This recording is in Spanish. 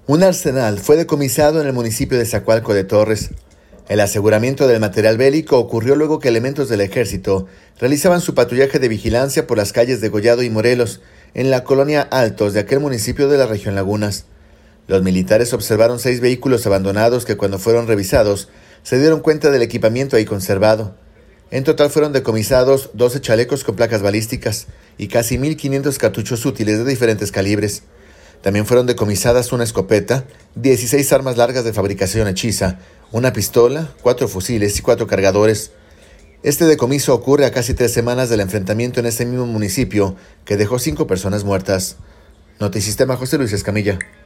Un arsenal fue decomisado en el municipio de Zacualco de Torres. El aseguramiento del material bélico ocurrió luego que elementos del ejército realizaban su patrullaje de vigilancia por las calles de Gollado y Morelos, en la colonia Altos de aquel municipio de la región Lagunas. Los militares observaron 6 vehículos abandonados que, cuando fueron revisados, se dieron cuenta del equipamiento ahí conservado. En total fueron decomisados 12 chalecos con placas balísticas y casi 1.500 cartuchos útiles de diferentes calibres. También fueron decomisadas una escopeta, 16 armas largas de fabricación hechiza, una pistola, 4 fusiles y 4 cargadores. Este decomiso ocurre a casi 3 semanas del enfrentamiento en este mismo municipio, que dejó 5 personas muertas. Notisistema, José Luis Escamilla.